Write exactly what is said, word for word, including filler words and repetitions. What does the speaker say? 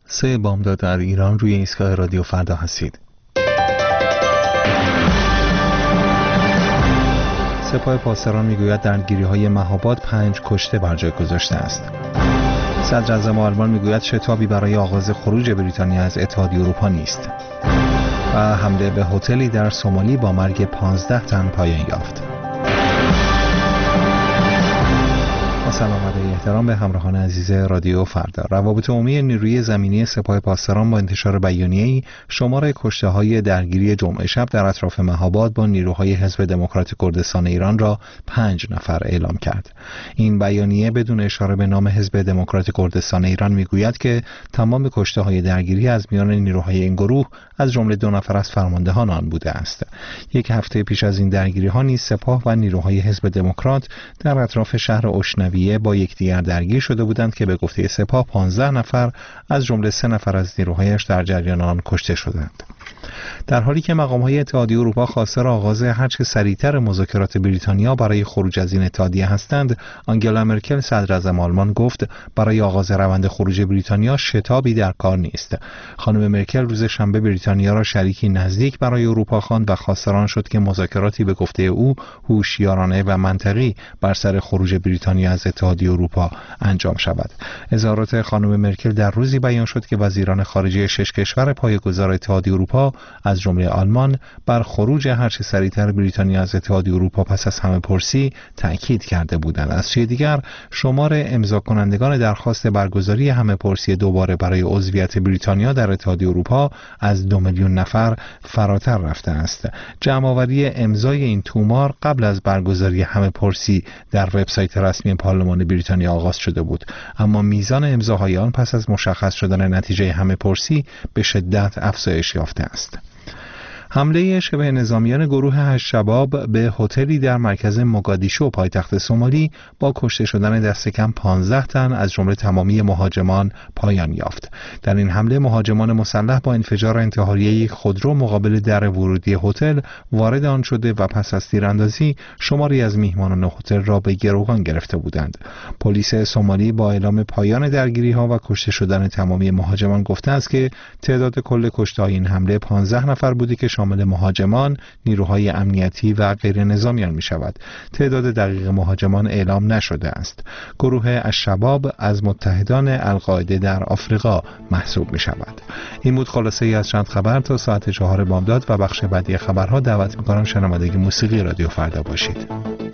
سه بامداد در ایران، روی ایستگاه رادیو فردا هستید. سپاه پاسداران میگوید درگیری‌های مهاباد پنج کشته بر جای گذاشته است. صدر اعظم آلمان میگوید شتابی برای آغاز خروج بریتانیا از اتحادیه اروپا نیست. و حمله به هتلی در سومالی با مرگ پانزده تن پایان یافت. با سلام و احترام به همراهان عزیز رادیو فردا. روابط عمومی نیروی زمینی سپاه پاسداران با انتشار بیانیه‌ای شمار کشته‌های درگیری جمعه شب در اطراف مهاباد با نیروهای حزب دموکرات کردستان ایران را پنج نفر اعلام کرد. این بیانیه بدون اشاره به نام حزب دموکرات کردستان ایران میگوید که تمام کشته‌های درگیری از میان نیروهای این گروه از جمله دو نفر از فرماندهان آن بوده است. یک هفته پیش از این درگیری‌ها نیز سپاه و نیروهای حزب دموکرات در اطراف شهر اشنویه با یکدیگر درگیر شده بودند که به گفته سپاه پانزده نفر از جمله سه نفر از نیروهایش در جریان آن کشته شدند. در حالی که مقام‌های اتحادیه اروپا خواستار آغاز هرچه سریعتر مذاکرات بریتانیا برای خروج از این اتحادیه هستند، آنگلا مرکل صدر اعظم آلمان گفت برای آغاز روند خروج بریتانیا شتابی در کار نیست. خانم مرکل روز شنبه بریتانیا را شریکی نزدیک برای اروپا خواند و خواستار آن شد که مذاکراتی به گفته او هوشیارانه و منطقی بر سر خروج بریتانیا از اتحادیه اروپا انجام شود. اظهارات خانم مرکل در روزی بیان شد که وزیران خارجه شش کشور پایه‌گذار اتحادیه اروپا از جمله آلمان بر خروج هرچه سریعتر بریتانیا از اتحادیه اروپا پس از همه پرسی تأکید کرده بودند. از سوی دیگر شمار امضا کنندگان درخواست برگزاری همه پرسی دوباره برای عضویت بریتانیا در اتحادیه اروپا از دو میلیون نفر فراتر رفته است. جمع‌آوری امضای این تومار قبل از برگزاری همه پرسی در وبسایت رسمی پارلمان بریتانیا آغاز شده بود، اما میزان امضاهای آن پس از مشخص شدن نتیجه همه پرسی به شدت افزایش یافته است. حمله شبه نظامیان گروه الشباب به هتلی در مرکز موگادیشو پایتخت سومالی با کشته شدن دست کم پانزده تن از جمله تمامی مهاجمان پایان یافت. در این حمله مهاجمان مسلح با انفجار انتحاریه یک خودرو مقابل در ورودی هتل وارد آن شده و پس از تیراندازی شماری از میهمانان هتل را به گروگان گرفته بودند. پلیس سومالی با اعلام پایان درگیری‌ها و کشته شدن تمامی مهاجمان گفته است که تعداد کل کشته‌های این حمله پانزده نفر بوده که شامل مهاجمان، نیروهای امنیتی و غیر نظامیان می شود. تعداد دقیق مهاجمان اعلام نشده است. گروه الشباب از متحدان القاعده در آفریقا محسوب می شود. این بود خلاصه ای از چند خبر. تا ساعت چهار بامداد و بخش بعدی خبرها دعوت می کنم شنوندگی موسیقی رادیو فردا باشید.